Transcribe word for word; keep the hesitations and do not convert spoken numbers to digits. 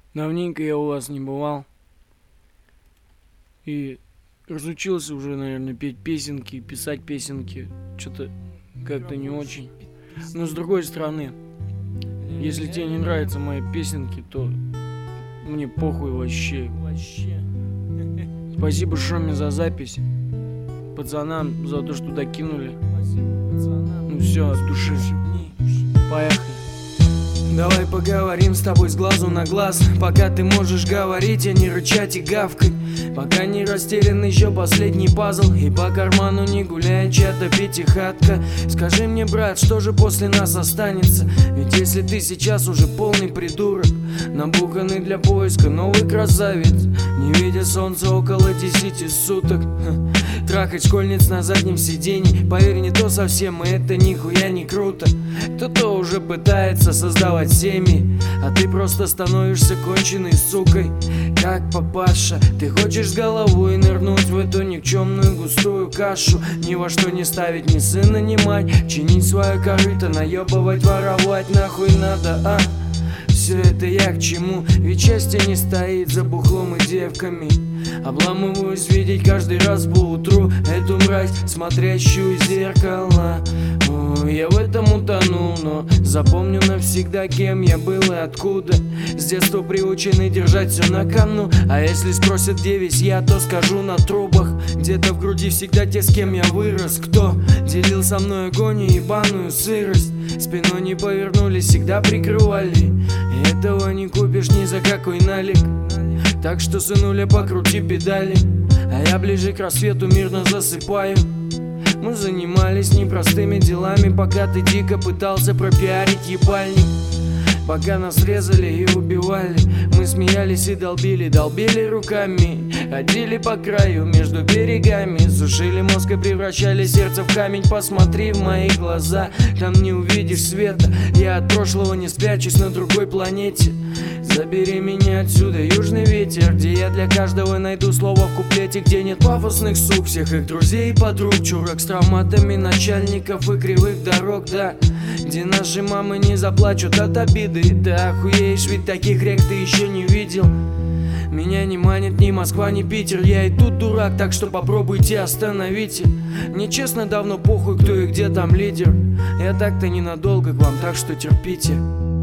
Давненько я у вас не бывал. И разучился уже, наверное, петь песенки, писать песенки. Что-то как-то не очень. Но с другой стороны, если тебе не нравятся мои песенки, то мне похуй вообще. Спасибо Шоме за запись. Пацанам за то, что докинули. Ну все, от души. Поехали. Давай поговорим с тобой с глазу на глаз. Пока ты можешь говорить, а не рычать и гавкать. Пока не растерян еще последний пазл, и по карману не гуляет чья-то пятихатка. Скажи мне, брат, что же после нас останется? Ведь если ты сейчас уже полный придурок, набуханный для поиска новый красавец, не видя солнца около десяти суток, трахать школьниц на заднем сиденье, поверь, не то совсем, и это нихуя не круто. Кто-то уже пытается создавать семьи, а ты просто становишься конченой сукой. Как папаша, ты хочешь с головой нырнуть в эту никчемную густую кашу, ни во что не ставить ни сына, ни мать, чинить свое корыто, наебывать, воровать нахуй надо, а? Все это я к чему? Ведь счастье не стоит за бухлом и девками. Обламываюсь видеть каждый раз по утру эту мразь, смотрящую в зеркало. О, я в этом утонул, но запомню навсегда, кем я был и откуда. С детства приучены держать все на кону, а если спросят, где весь я, то скажу на трубах. Где-то в груди всегда те, с кем я вырос. Кто делил со мной огонь и ебаную сырость? Спиной не повернулись, всегда прикрывали. И этого не купишь ни за какой налик. Так что, сынуля, покрути педали, а я ближе к рассвету мирно засыпаю. Мы занимались непростыми делами, пока ты дико пытался пропиарить ебальник. Пока нас резали и убивали, мы смеялись и долбили, долбили руками. Ходили по краю между берегами, сушили мозг и превращали сердце в камень. Посмотри в мои глаза, там не увидишь света. Я от прошлого не спрячусь на другой планете. Забери меня отсюда, южный ветер, где я для каждого найду слово в куплете, где нет пафосных сук, всех их друзей и подруг, чурок с травматами начальников и кривых дорог, да, где наши мамы не заплачут от обиды. Ты охуеешь, ведь таких рек ты еще не видел. Меня не манит ни Москва, ни Питер, я и тут дурак, так что попробуйте остановите. Мне честно давно похуй, кто и где там лидер. Я так-то ненадолго к вам, так что терпите.